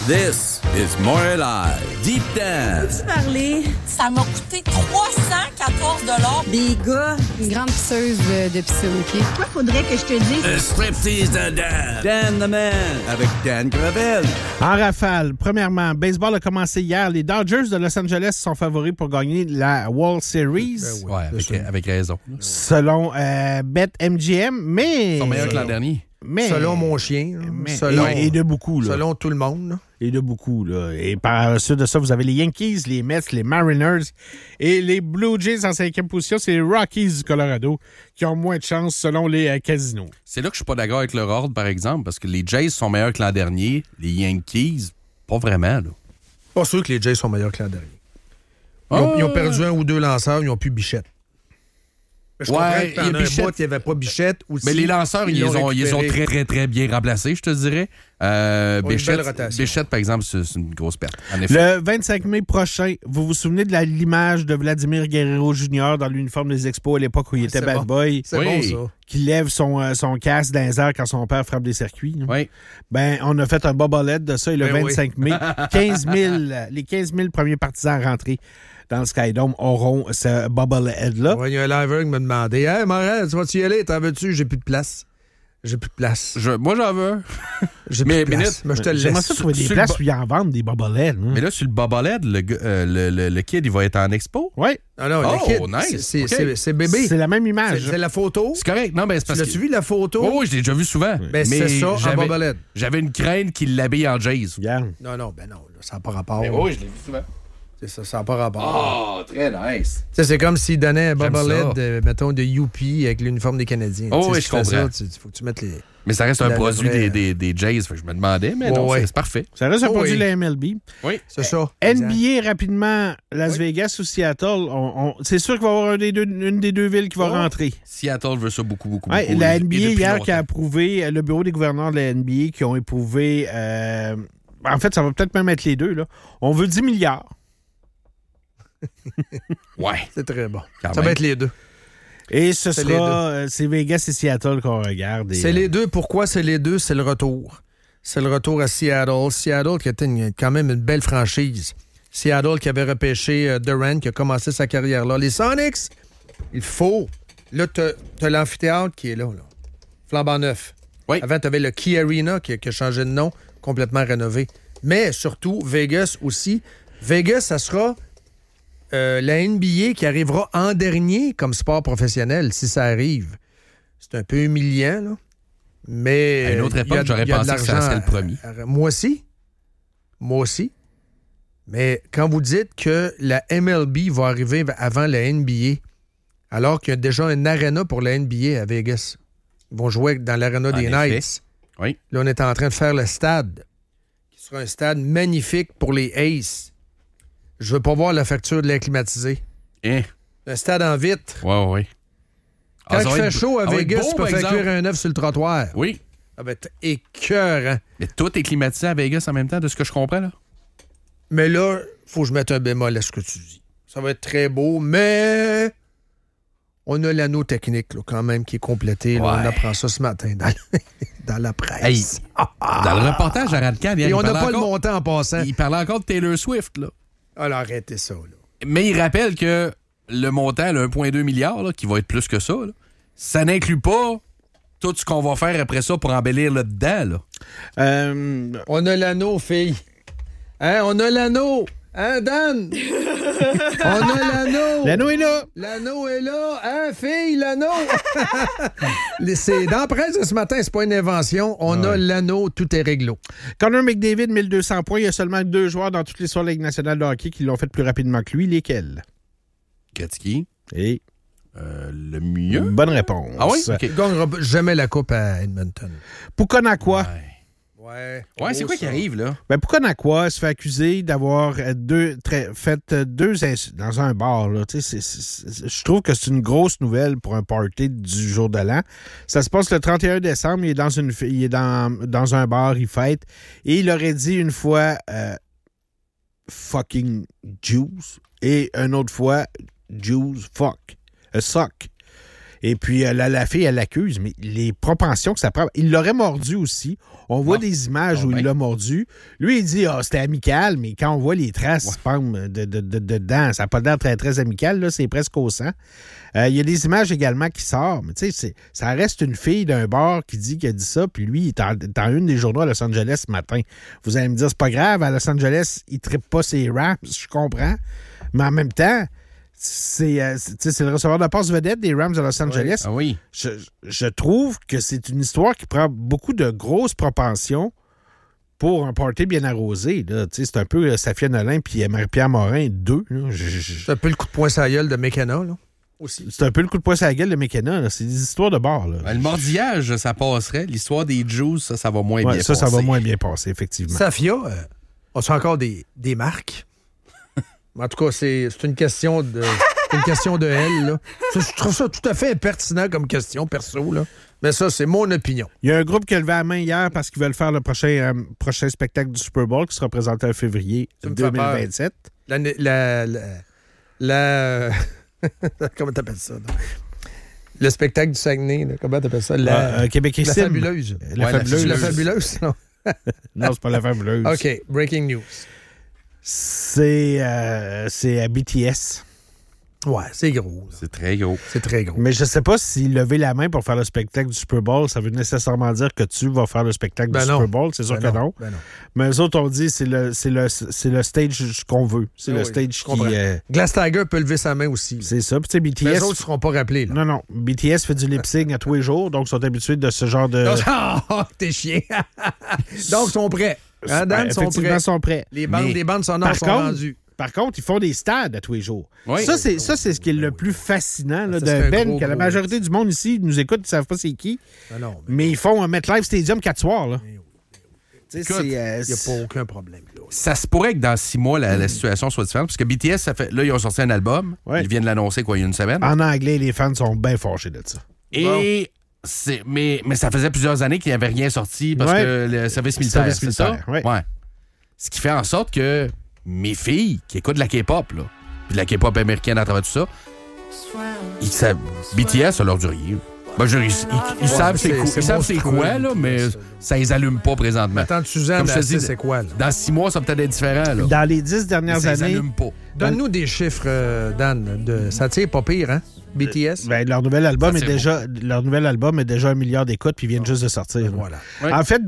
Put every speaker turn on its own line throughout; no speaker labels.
This is More Live. Deep Dance.
Peux-tu parler?
Ça m'a coûté 314 $.
Des gars.
Une grande pisseuse de piscine, OK?
Quoi faudrait que je te dise?
Un striptease de Dan. Dan the Man. Avec Dan Gravel.
En rafale, premièrement, baseball a commencé hier. Les Dodgers de Los Angeles sont favoris pour gagner la World Series.
Ouais, avec raison.
Selon BetMGM, mais...
Ils sont meilleurs que l'an dernier.
Mais,
selon mon chien.
Et de beaucoup. Là.
Selon tout le monde. Là.
Et de beaucoup. Là. Et par suite de ça, vous avez les Yankees, les Mets, les Mariners et les Blue Jays en 5e position. C'est les Rockies du Colorado qui ont moins de chance selon les casinos.
C'est là que je suis pas d'accord avec leur ordre, par exemple, parce que les Jays sont meilleurs que l'an dernier. Les Yankees, pas vraiment. Là.
Pas sûr que les Jays sont meilleurs que l'an dernier. Ils ont perdu un ou deux lanceurs, ils n'ont plus Bichette. Je comprends que pendant un bout, il n'y avait pas Bichette. Aussi,
mais les lanceurs, ils les ont très, très, très bien remplacés, je te dirais. Bichette, par exemple, c'est une grosse perte. En effet.
Le 25 mai prochain, vous vous souvenez de l'image de Vladimir Guerrero Jr. dans l'uniforme des Expos à l'époque où il était bad boy?
C'est bon, ça.
Qui lève son casque dans les airs quand son père frappe des circuits.
Oui.
Ben, on a fait un bobblehead de ça et le 25 mai, les 15 000 premiers partisans rentrés dans le Skydome auront ce bobblehead-là.
Il y a un liver qui m'a demandé « Hey, Morin, tu vas-tu y aller? T'en veux-tu? J'ai plus de place. » J'ai plus de place.
Moi, j'en veux.
J'ai plus de place. Mais je te le laisse.
J'aimerais ça trouver des places où ils en vendent des bobbleheads.
Mais là, sur le bobblehead, le kid, il va être en expo?
Oui. Non, le kid,
nice.
c'est bébé.
C'est la même image.
C'est la photo.
C'est correct. Non, mais c'est parce que...
L'as-tu vu la photo?
Oui, je l'ai déjà vu souvent.
Ben, c'est ça, en bobblehead.
J'avais une crainte qu'il l'habille en Jays.
Yeah.
Non, ça n'a pas rapport.
Mais oui, je l'ai vu souvent.
C'est ça n'a pas rapport.
Oh, très nice.
C'est comme s'il donnait un bobblehead, mettons, de Youpi avec l'uniforme des Canadiens.
Oh, oui, je comprends.
Il faut que tu mettes les...
Mais ça reste un produit des Jays. Fait que je me demandais, mais non, c'est parfait.
Ça reste un produit de la MLB.
Oui,
c'est ça.
NBA, rapidement, Las Vegas ou Seattle, c'est sûr qu'il va y avoir une des deux villes qui va rentrer.
Seattle veut ça beaucoup.
La NBA, hier, qui a approuvé, le bureau des gouverneurs de la NBA, qui ont éprouvé... en fait, ça va peut-être même être les deux. Là. On veut 10 milliards.
Ouais.
C'est très bon. Ça va être les deux.
Et c'est Vegas et Seattle qu'on regarde.
C'est les deux. Pourquoi c'est les deux? C'est le retour. C'est le retour à Seattle. Seattle qui était quand même une belle franchise. Seattle qui avait repêché Durant, qui a commencé sa carrière là. Les Sonics, il faut. Là, t'as l'amphithéâtre qui est là. Flambant neuf.
Oui.
Avant, t'avais le Key Arena qui a changé de nom, complètement rénové. Mais surtout, Vegas aussi. Vegas, ça sera... la NBA qui arrivera en dernier comme sport professionnel, si ça arrive. C'est un peu humiliant, là. Mais...
À une autre époque, j'aurais pensé que ça serait le premier.
Moi aussi. Mais quand vous dites que la MLB va arriver avant la NBA, alors qu'il y a déjà un aréna pour la NBA à Vegas, ils vont jouer dans l'aréna des Knights.
Oui.
Là, on est en train de faire le stade, qui sera un stade magnifique pour les Aces. Je veux pas voir la facture de l'air climatisé. Un stade en vitre.
Oui.
Quand il fait chaud à Vegas, tu peux faire cuire un œuf sur le trottoir.
Oui.
Ça va être écœurant.
Mais tout est climatisé à Vegas en même temps, de ce que je comprends, là.
Mais là, faut que je mette un bémol à ce que tu dis. Ça va être très beau, mais on a l'anneau technique, là, quand même, qui est complété. Là, on apprend ça ce matin dans la presse.
Hey, dans le reportage à Radcan,
et on n'a pas le montant en passant.
Il parlait encore de Taylor Swift, là.
Alors, arrêtez ça, là.
Mais il rappelle que le montant, le 1,2 milliard, là, qui va être plus que ça, là, ça n'inclut pas tout ce qu'on va faire après ça pour embellir là dedans. Là.
On a l'anneau, fille. Hein, on a l'anneau. Hein, Dan? On a l'anneau.
L'anneau est là.
L'anneau est là. Hein, fille, l'anneau? C'est dans la presse de ce matin, c'est pas une invention. On a l'anneau, tout est réglo.
Connor McDavid, 1200 points. Il y a seulement 2 joueurs dans toute l'histoire de la Ligue nationale de hockey qui l'ont fait plus rapidement que lui. Lesquels?
Gretzky.
Et...
le mieux?
Bonne réponse.
Ah oui?
Il ne gagnera jamais la coupe à Edmonton.
Pukonakwa.
Ouais,
c'est quoi qui arrive, là?
Ben, Pukonakwa se fait accuser d'avoir fait deux dans un bar. Là. Je trouve que c'est une grosse nouvelle pour un party du jour de l'an. Ça se passe le 31 décembre. Il est dans un bar, il fête. Et il aurait dit une fois fucking Jews et une autre fois Jews fuck. Suck. Et puis, la fille, elle l'accuse, mais les propensions que ça prend... Il l'aurait mordu aussi. On voit des images où il l'a mordu. Lui, il dit, c'était amical, mais quand on voit les traces dedans, ça n'a pas l'air très, très amical, là, c'est presque au sang. Il y a des images également qui sortent, mais tu sais, ça reste une fille d'un bar qui dit qu'il a dit ça, puis lui, il est dans une des journaux à Los Angeles ce matin. Vous allez me dire, c'est pas grave, à Los Angeles, il ne trippe pas ses Rams, je comprends, mais en même temps, c'est le receveur de passe vedette des Rams de Los Angeles.
Ah oui.
Je trouve que c'est une histoire qui prend beaucoup de grosses propensions pour un party bien arrosé. Là. C'est un peu Safia Nolin puis Marie-Pierre Morin, 2.
C'est un peu le coup de poing sur la gueule de McKenna, là. Aussi.
C'est un peu le coup de poing sur la gueule de McKenna. Là. C'est des histoires de bar. Là.
Le mordillage, ça passerait. L'histoire des Juice, ça va moins bien passer.
Ça va moins bien passer, effectivement.
Safia, a-tu encore des marques? En tout cas, c'est une question de elle. Là. Je trouve ça tout à fait impertinent comme question, perso. Là. Mais ça, c'est mon opinion.
Il y a un groupe qui a levé la main hier parce qu'ils veulent faire le prochain spectacle du Super Bowl qui sera présenté en février 2027.
Comment t'appelles ça? Là? Le spectacle du Saguenay, là, comment t'appelles ça?
Québec
la fabuleuse.
La fabuleuse.
La fabuleuse, non?
Non, c'est pas la fabuleuse.
OK, breaking news.
C'est à BTS.
Ouais, c'est gros.
C'est très gros.
C'est très gros.
Mais je sais pas si lever la main pour faire le spectacle du Super Bowl, ça veut nécessairement dire que tu vas faire le spectacle du Super Bowl. C'est sûr que non.
Ben non.
Mais eux autres, on dit c'est le stage qu'on veut. C'est le stage qui...
Glass Tiger peut lever sa main aussi.
C'est ça. Puis tu sais, BTS...
Les autres ne seront pas rappelés. Là.
Non. BTS fait du lip-sync à tous les jours, donc ils sont habitués de ce genre de...
T'es chien. Donc, ils sont prêts. Hein, Dan,
effectivement, sont prêts.
Les bandes sonores sont rendues.
Par contre, ils font des stades à tous les jours.
Oui.
Ça, c'est ce qui est le plus fascinant là,
de
Ben, que la majorité du monde ici nous écoute, ils ne savent pas c'est qui. Mais ils font un MetLife Stadium 4 soirs. Là.
Il n'y a pas aucun problème. Là.
Ça se pourrait que dans 6 mois, la situation soit différente. Parce que BTS, là, ils ont sorti un album.
Ouais.
Ils viennent de l'annoncer, il y a une semaine.
En anglais, les fans sont bien fâchés de ça.
Et... Mais ça faisait plusieurs années qu'il n'y avait rien sorti parce que le service militaire, c'est ça?
Ouais.
Ce qui fait en sorte que mes filles qui écoutent de la K-pop, là, puis de la K-pop américaine à travers tout ça, ils savent. BTS, ça leur dit rien. Ben, ils savent c'est quoi, là, mais ça les allume pas présentement.
Attends, Suzanne,
comme je te dis,
c'est quoi? Là?
Dans 6 mois, ça va peut-être être différent. Là.
Dans les 10 dernières années...
Ça les allume pas.
Donne-nous des chiffres, Dan. Ça tire pas pire, hein? BTS?
Leur nouvel album est déjà 1 milliard d'écoutes, puis ils viennent juste de sortir.
Voilà.
Ouais.
En fait,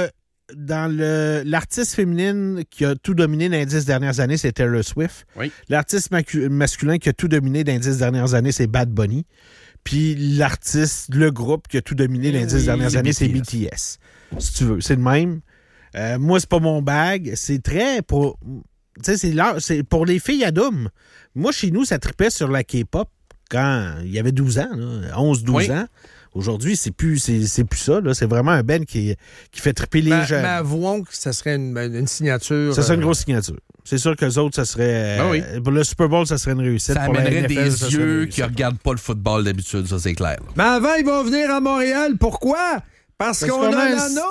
l'artiste féminine qui a tout dominé dans les 10 dernières années, c'est Taylor Swift.
Oui.
L'artiste masculin qui a tout dominé dans les 10 dernières années, c'est Bad Bunny. Puis le groupe qui a tout dominé dans les 10 dernières années, c'est BTS. Si tu veux. C'est le même. Moi, c'est pas mon bag. C'est très pour... Tu sais, c'est pour les filles à Doom. Moi, chez nous, ça tripait sur la K-pop quand il y avait 12 ans, 11-12 ans. Aujourd'hui, c'est plus ça. Là. C'est vraiment un band qui fait triper les jeunes.
Mais avouons que ça serait une signature.
Ça serait une grosse signature. C'est sûr qu'eux autres, ça serait... pour le Super Bowl, ça serait une réussite.
Ça
pour
amènerait
la NFL,
des yeux qui regardent pas le football d'habitude, ça c'est clair. Là.
Mais avant, ils vont venir à Montréal. Pourquoi? Parce qu'on a l'anneau!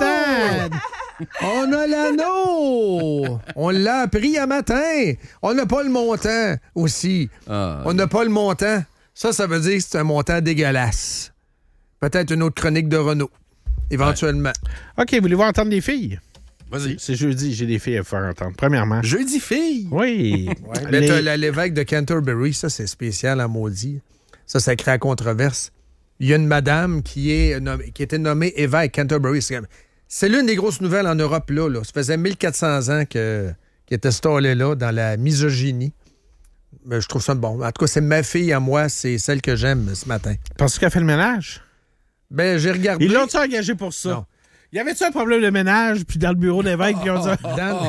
On a l'anneau! On l'a appris à matin. On n'a pas le montant aussi. On n'a pas le montant. Ça veut dire que c'est un montant dégueulasse. Peut-être une autre chronique de Renault, éventuellement.
Ouais. OK, voulez-vous entendre des filles?
Vas-y.
C'est jeudi, j'ai des filles à faire entendre. Premièrement.
Jeudi filles?
Oui.
Mais t'as l'évêque de Canterbury, ça, c'est spécial en maudit. Ça crée la controverse. Il y a une madame qui était nommée évêque Canterbury. C'est l'une des grosses nouvelles en Europe, là. Ça faisait 1400 ans qu'elle était installée là, dans la misogynie. Mais je trouve ça bon. En tout cas, c'est ma fille à moi, c'est celle que j'aime ce matin.
Penses-tu qu'elle fait le ménage?
Ben, j'ai regardé...
Ils l'ont-tu engagé pour ça?
Non.
Y avait-tu un problème de ménage, puis dans le bureau d'évêque, ils ont dit...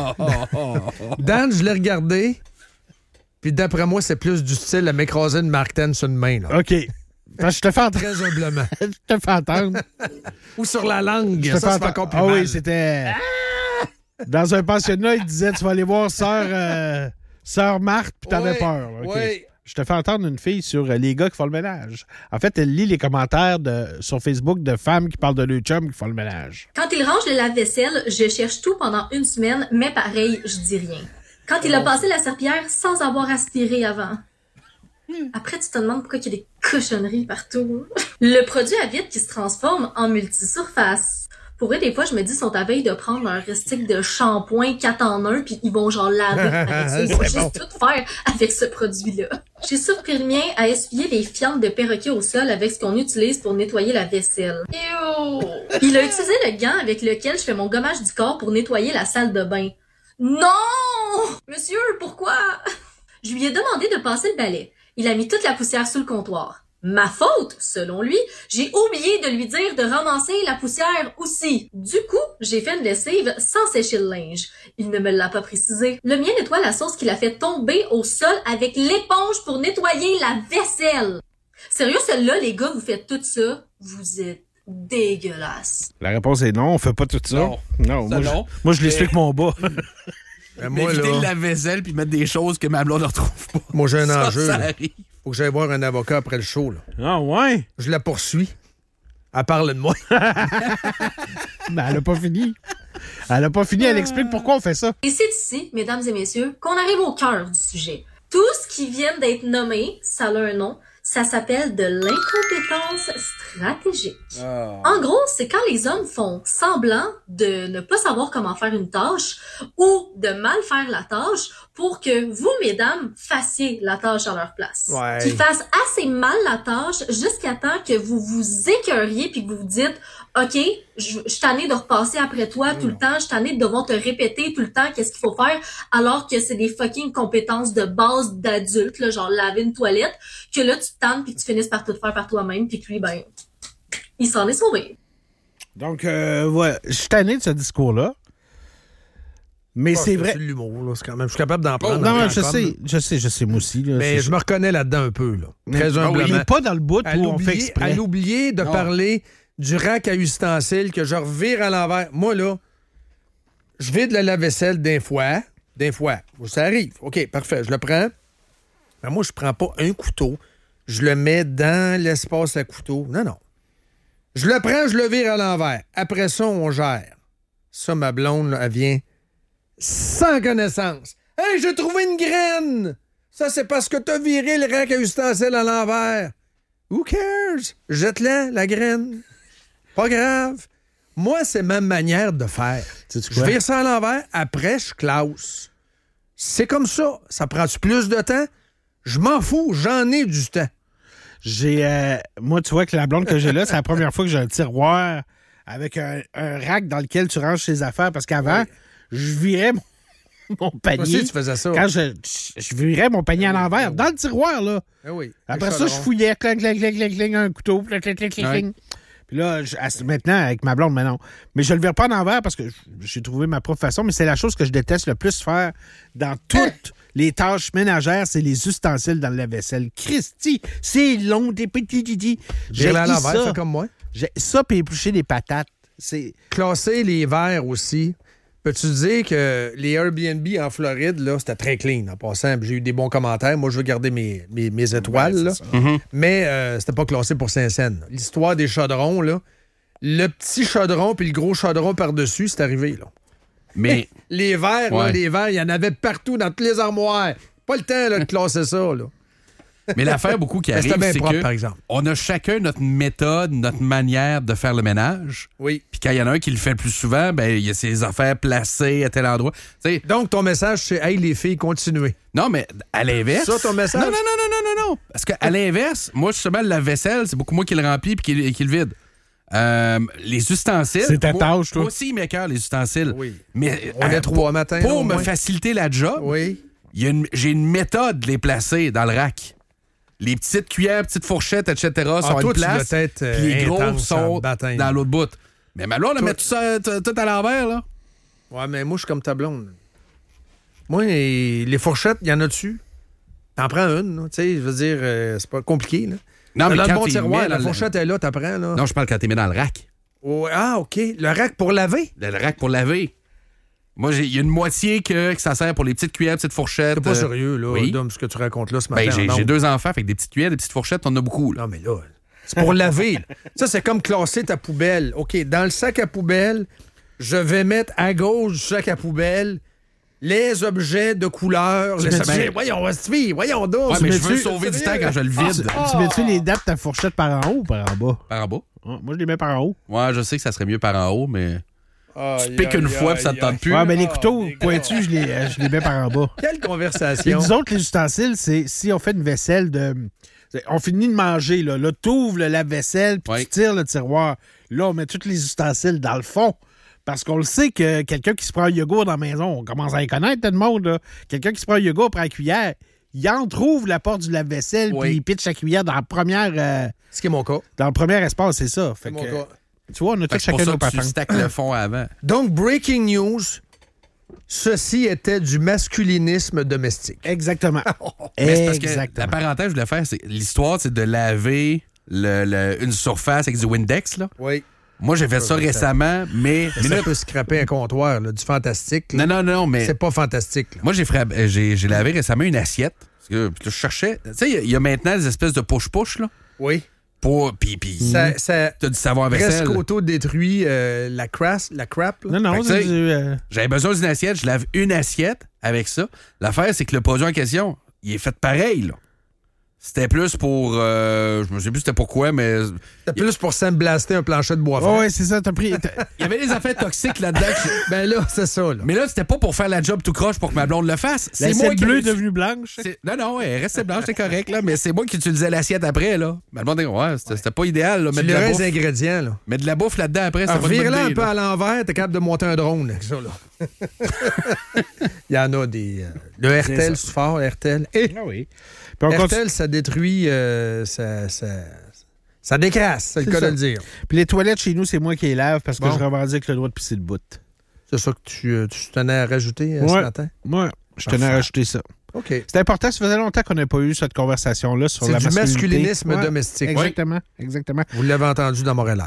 Dan, je l'ai regardé, puis d'après moi, c'est plus du style à m'écraser une marquetaine sur une main. Là.
OK. Je te fais entendre.
Très humblement.
Je te fais entendre.
Ou sur la langue. Ça, c'est encore plus
mal.
mal.
Oui, c'était... Dans un pensionnat, il disait, tu vas aller voir Sœur Marthe, puis t'avais peur. Là. Okay.
Oui.
Je te fais entendre une fille sur les gars qui font le ménage. En fait, elle lit les commentaires sur Facebook de femmes qui parlent de leur chum qui font le ménage.
Quand il range le lave-vaisselle, je cherche tout pendant 1 semaine, mais pareil, je dis rien. Quand il a passé la serpillière sans avoir aspiré avant. Après, tu te demandes pourquoi il y a des cochonneries partout. Le produit à vide qui se transforme en multisurface. Pour vrai, des fois, je me dis, ils sont à veille de prendre un restique de shampoing 4 en 1, puis ils vont genre laver avec ça. Ils vont juste tout faire avec ce produit-là. J'ai surpris le mien à essuyer les fientes de perroquet au sol avec ce qu'on utilise pour nettoyer la vaisselle. Ew! Il a utilisé le gant avec lequel je fais mon gommage du corps pour nettoyer la salle de bain. Non! Monsieur, pourquoi? Je lui ai demandé de passer le balai. Il a mis toute la poussière sous le comptoir. Ma faute, selon lui, j'ai oublié de lui dire de ramasser la poussière aussi. Du coup, j'ai fait une lessive sans sécher le linge. Il ne me l'a pas précisé. Le mien nettoie la sauce qu'il a fait tomber au sol avec l'éponge pour nettoyer la vaisselle. Sérieux, celle-là, les gars, vous faites tout ça, vous êtes dégueulasse.
La réponse est non, on fait pas tout ça. Non, moi, je l'explique mon bas.
Moi, éviter
là,
la vaisselle puis mettre des choses que ma blonde ne retrouve pas.
moi, j'ai un enjeu.
Ça
là.
arrive.
Faut que j'aille voir un avocat après le show. Là.
Ah ouais?
Je la poursuis. Elle parle de moi.
Ben, elle a pas fini. Elle a pas fini, elle explique pourquoi on fait ça.
Et c'est ici, mesdames et messieurs, qu'on arrive au cœur du sujet. Tout ce qui vient d'être nommé, ça a un nom, ça s'appelle de l'incompétence stratégique. En gros, c'est quand les hommes font semblant de ne pas savoir comment faire une tâche ou de mal faire la tâche pour que vous, mesdames, fassiez la tâche à leur place.
Ouais.
Qu'ils fassent assez mal la tâche jusqu'à temps que vous vous écœuriez puis que vous vous dites « OK, je suis tannée de repasser après toi tout le temps, je suis tannée de devoir te répéter tout le temps qu'est-ce qu'il faut faire alors que c'est des fucking compétences de base d'adulte, là, genre laver une toilette, que là, tu te tannes puis que tu finisses par tout faire par toi-même puis que lui, ben, il s'en est sauvé. »
Donc, ouais, je suis tanné de ce discours-là. Mais c'est vrai.
C'est de l'humour, là. C'est quand même. Je suis capable d'en prendre.
Non, je sais, moi aussi. Là,
mais je me reconnais là-dedans un peu, là. Très humblement.
Il n'est pas dans le bout où on fait exprès.
Elle oublié de parler du rack à ustensiles que je revire à l'envers. Moi, là, je vide le lave-vaisselle d'un fois. Ça arrive. OK, parfait. Je le prends. Mais moi, je prends pas un couteau. Je le mets dans l'espace à couteau. Non. Je le prends, je le vire à l'envers. Après ça, on gère. Ça, ma blonde, là, elle vient sans connaissance. Hey, j'ai trouvé une graine! Ça, c'est parce que t'as viré le rack à ustensiles à l'envers. Who cares? Jette-la, la graine. Pas grave. Moi, c'est ma manière de faire. Je vire ça à l'envers, après, je classe. C'est comme ça. Ça prend-tu plus de temps? Je m'en fous, j'en ai du temps.
Moi, tu vois que la blonde que j'ai là, c'est la première fois que j'ai un tiroir avec un rack dans lequel tu ranges tes affaires. Parce qu'avant, je virais mon panier.
Moi aussi, tu faisais ça.
Quand je virais mon panier à l'envers, dans le tiroir, là.
Oui.
Après ça, je fouillais, clang, un couteau, clang. Puis là, maintenant, avec ma blonde, mais non. Mais je le vire pas en envers parce que j'ai trouvé ma propre façon, mais c'est la chose que je déteste le plus faire dans toutes les tâches ménagères, c'est les ustensiles dans le lave-vaisselle. Christy, c'est long, des petits didi.
J'ai à l'envers, fais comme moi.
J'ai ça, puis éplucher des patates.
Classer les verres aussi. Peux-tu dire que les Airbnb en Floride, là, c'était très clean en passant. J'ai eu des bons commentaires. Moi, je veux garder mes étoiles. Là. Mais c'était pas classé pour Saint-Saëns. L'histoire des chaudrons, là, le petit chaudron puis le gros chaudron par-dessus, c'est arrivé. Là.
Mais
les verres, là, il y en avait partout dans toutes les armoires. Pas le temps là, de classer ça. Là.
Mais l'affaire beaucoup qui arrive, c'est
propre,
que
par exemple.
On a chacun notre méthode, notre manière de faire le ménage.
Oui.
Puis quand il y en a un qui le fait le plus souvent, ben il y a ses affaires placées à tel endroit. T'sais,
donc, ton message, c'est « Hey, les filles, continuez ».
Non, mais à l'inverse...
Ça, ton message?
Non. Parce qu'à l'inverse, moi, justement, la vaisselle, c'est beaucoup moi qui le remplis puis qui le vide. Les ustensiles...
C'est ta tâche, toi.
Moi aussi, mes cœurs, les ustensiles.
Oui.
Mais,
on est 3 matins.
Pour me faciliter la job, j'ai une méthode de les placer dans le rack. Les petites cuillères, petites fourchettes, etc. sont à une place. Puis les gros sont dans l'autre bout. Mais ma blonde, elle met tout ça tout à l'envers, là.
Ouais, mais moi, je suis comme ta blonde. Moi, les fourchettes, il y en a dessus. T'en prends une, tu sais, je veux dire, c'est pas compliqué, là.
Non, mais
dans
quand
le bon
t'es
tiroir, la fourchette est là, t'apprends, là.
Non, je parle quand t'es mis dans le rack.
Oh, ah, OK. Le rack pour laver?
Le rack pour laver. Moi, il y a une moitié que ça sert pour les petites cuillères, petites fourchettes.
C'est pas sérieux, là,
oui.
Dom, ce que tu racontes là ce matin.
J'ai 2 enfants, avec des petites cuillères, des petites fourchettes, on en a beaucoup. Là.
Non, mais là, c'est pour laver. Ça, c'est comme classer ta poubelle. OK, dans le sac à poubelle, je vais mettre à gauche du sac à poubelle les objets de couleur. Les objets... Voyons donc.
Ouais, mais je veux
mets-tu-
sauver du temps quand je le vide.
Tu mets-tu les dates de ta fourchette par en haut ou par en bas?
Par en bas.
Ah, moi, je les mets par en haut.
Ouais, je sais que ça serait mieux par en haut, mais tu piques
Aïe,
une fois
aïe,
puis ça te tente plus.
Ouais, mais les couteaux pointus, je les mets par en bas.
Quelle
Et
conversation.
nous autres, les ustensiles, c'est si on fait une vaisselle de... On finit de manger, là. Là, t'ouvres le lave-vaisselle, puis
Ouais.
tu tires le tiroir. Là, on met tous les ustensiles dans le fond. Parce qu'on le sait que quelqu'un qui se prend un yogourt dans la maison, on commence à y connaître tout le monde, là. Quelqu'un qui se prend un yogourt prend la cuillère, il entrouvre la porte du lave-vaisselle,
Oui.
puis il pitche la cuillère dans la première...
Ce qui est mon cas.
dans le premier espace, c'est ça. Fait
C'est mon
que,
cas.
tu vois, on a
Fait
tous
que c'est pour
chacun
ça
nos
que tu
patentes.
stacks le fond avant.
Donc, breaking news, ceci était du masculinisme domestique.
Exactement.
Mais c'est parce que
Exactement.
la parenthèse que je voulais faire, c'est l'histoire, c'est de laver une surface avec du Windex. Là.
Oui.
Moi, j'ai fait ça récemtement, mais...
Ça peut scraper un comptoir, là, du fantastique. là.
Non, mais...
C'est pas fantastique. là.
Moi, j'ai lavé récemment une assiette. Parce que puis là, je cherchais... Tu sais, il y a maintenant des espèces de push-push, là.
Oui.
Puis
Ça
t'as du savon à vaisselle.
presque auto-détruit la crap. là.
Non,
Fait que,
c'est
tu sais,
du...
J'avais besoin d'une assiette, je lave une assiette avec ça. L'affaire, c'est que le produit en question, il est fait pareil, là. C'était plus pour... je me sais plus c'était pourquoi, mais...
C'était plus pour sandblaster un plancher de bois
Oh,
franc.
ouais, c'est ça, t'as pris...
Il y avait des affaires toxiques là-dedans.
Ben là, c'est ça. Là.
Mais là, c'était pas pour faire la job tout croche pour que ma blonde le fasse. C'est moi
L'assiette
qui
bleue est
l'ai-
devenue blanche.
Non, elle restait blanche, c'est correct, là. Mais c'est moi qui utilisais l'assiette après, là. Ma blonde dit, ouais, c'était pas idéal, là.
Tu
Mettre de la
lirais
bouffe.
les ingrédients. Là.
Mettre de la bouffe là-dedans après, c'est
Alors,
pas une bonne
vire-la un
idée,
peu
là.
à l'envers, t'es capable de monter un drone avec ça. Là. Il y en a des... le RTL, c'est fort, RTL. Et
Ah oui. Puis on continue.
RTL, ça détruit... ça décrasse, c'est le cas de
ça.
le dire.
Puis les toilettes chez nous, c'est moi qui les lave parce que
Bon.
je revendique le droit de pisser le bout.
C'est ça que tu tenais à rajouter ce
Ouais.
matin?
Moi, je tenais à rajouter ça.
OK.
C'est important, ça faisait longtemps qu'on n'a pas eu cette conversation-là sur
C'est
la
du
masculinité.
masculinisme
Ouais,
domestique.
Exactement, exactement.
Vous l'avez entendu dans Montréal.